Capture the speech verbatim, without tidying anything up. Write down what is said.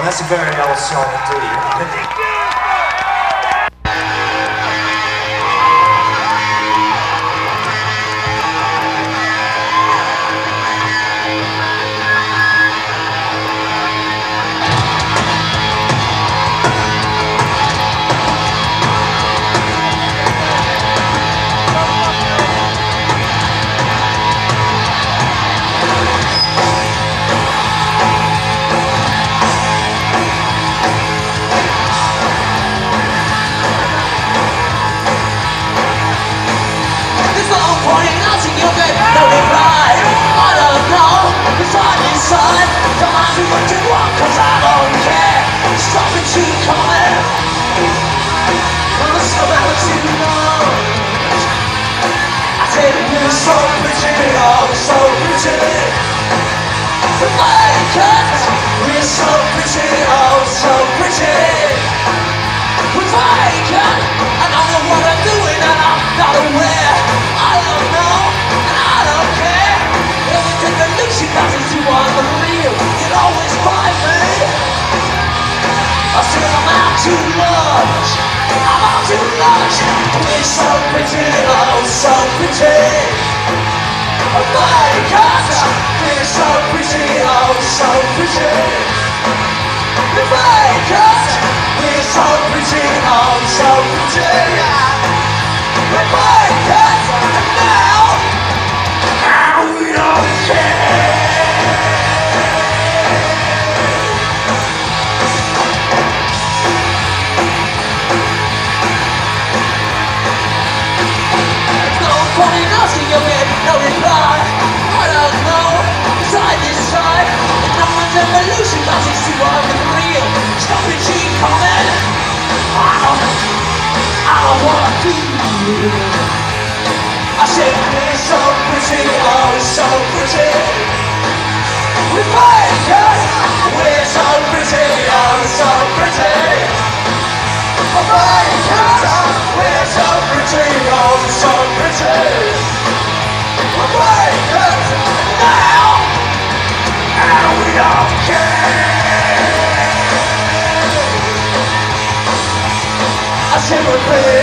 That's a very old song indeed. Too much, I'm all too much. We're so pretty, oh so pretty. Oh my God, we're so pretty, oh so pretty. Oh my God, we're so pretty, oh so pretty. Oh my God, now, now we don't care. No reply, I don't know, side this side, no one's evolution, cause it's too unreal. Stop it, keep coming. I don't, I don't wanna do it. I said we're so pretty, oh so pretty. We make it, we're so pretty, oh so pretty. We make it, we're so pretty, oh so pretty. Wake up now, and we don't care. I said we're